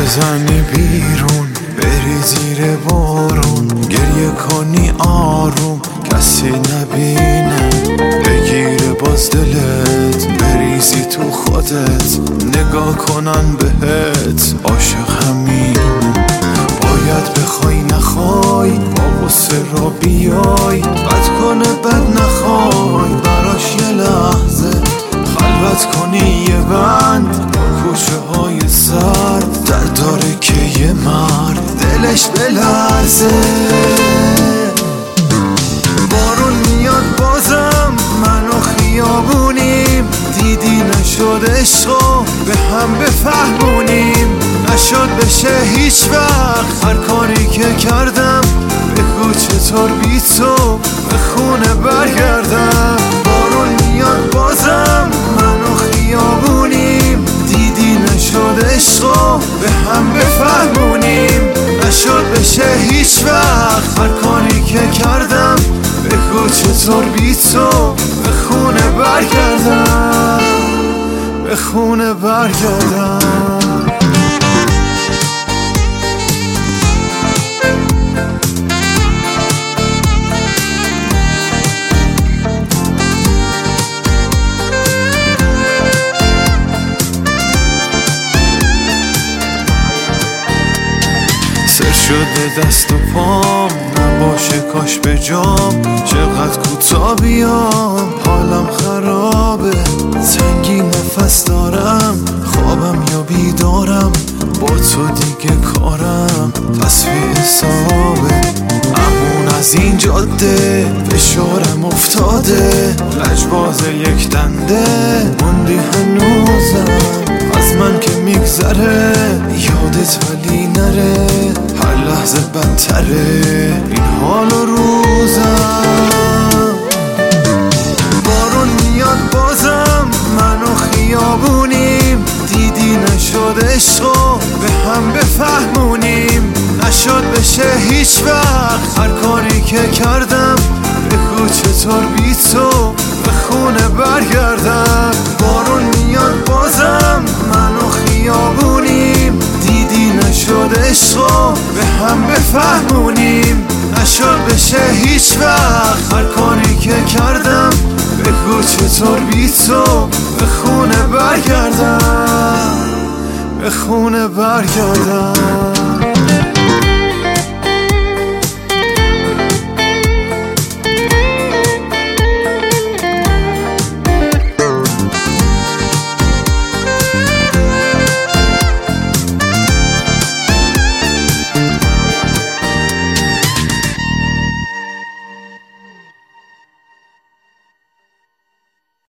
بزنی بیرون، بری زیر بارون، گریه کنی آروم کسی نبینه، بگیره باز دلت بریزی تو خودت، نگاه کنن بهت عاشق همینه. باید بخوای نخوای با غصه را بیای، بد کنه بد نخوای براش یه لحظه، خلوت کنی یه بند با کوچه های سرد، دل داره که یه مرد دلش بلرزه. بارون میاد بازم من و خیابونیم، دیدی نشد عشقو به هم بفهمونیم، نشد بشه هیچ وقت هر کاری که کردم، بگو چطور بی تو به خونه برگردم. بارون میاد بازم من و خیابونیم، دیدی نشد عشقو به هم بفهمونیم، نشد بشه هیچ وقت هر کاری که کردم، بگو چطور بی تو به خونه برگردم، به خونه برگردم. سر شده دست و پام نباشه کاش به جام، چقدر کوتاه بیام حالم خرابه، تنگی نفس دارم خوابم یا بیدارم، با تو دیگه کارم تصفیه حسابه. امون از این جاده فشارم افتاده، لجباز یک دنده موندی هنوزم، از من که میگذره یادت ولی نره، هر لحظه بدتره این حال و روزم. بارون میاد بازم من و خیابونیم، دیدی نشد عشقو به هم بفهمونیم، نشد بشه هیچ وقت هر کاری که کردم، بگو چطور بی تو به خونه برگردم. بارون میاد بازم من و خیابونیم، دیدی نشد عشقو به هم بفهمونیم، نشد بشه هیچ وقت هر کاری که کردم، بگو چطور بی تو به خونه برگردم، به خونه برگردم.